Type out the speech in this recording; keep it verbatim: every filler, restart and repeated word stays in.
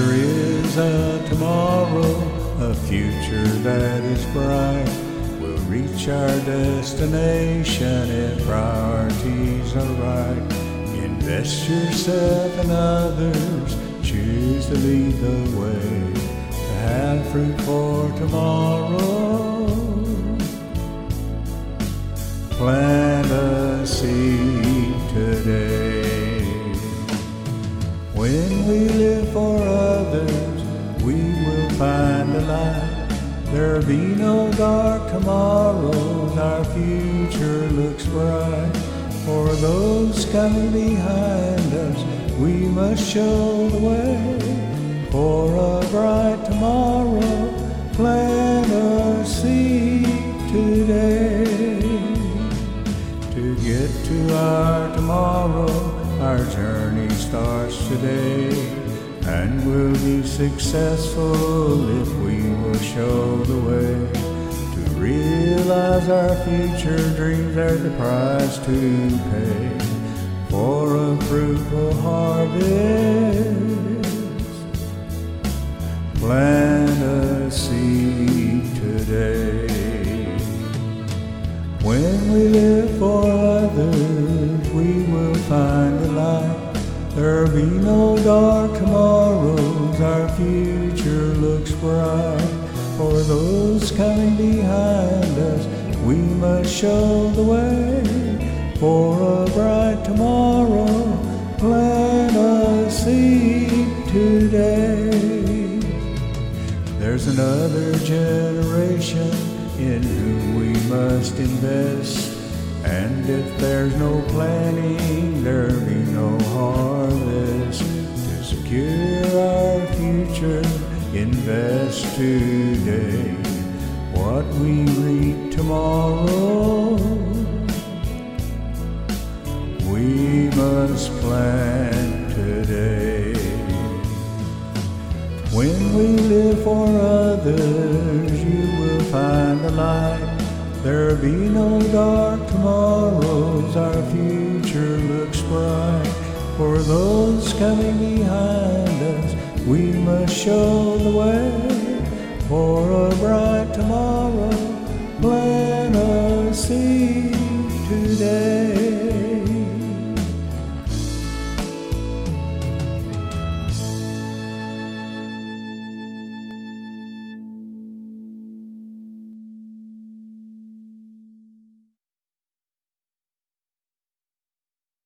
there is a tomorrow, a future that is bright. We'll reach our destination if priorities are right. Invest yourself in others, choose to lead the way, to have fruit for tomorrow. Plant a seed today. When we live for others, we will find a light. There'll be no dark tomorrows, our future looks bright. For those coming behind us, we must show the way. For a bright tomorrow, plant a seed today. To get to our tomorrow, our journey starts today, and we'll be successful if we will show the way. To realize our future dreams, there's a price to pay for a fruitful harvest. Plant a seed today. When we live for others, we will find the light. There'll be no dark tomorrows, our future looks bright. For those coming behind us, we must show the way. For a bright tomorrow, plant a seed today. There's another generation in whom we must invest, and if there's no planting, there'll be no harvest. To secure our future, invest today. What we reap tomorrow, we must plant today. When we live for others, you will find the light. There'll be no dark tomorrows, our future looks bright. For those coming behind us, we must show the way. For a bright tomorrow, plant a seed today.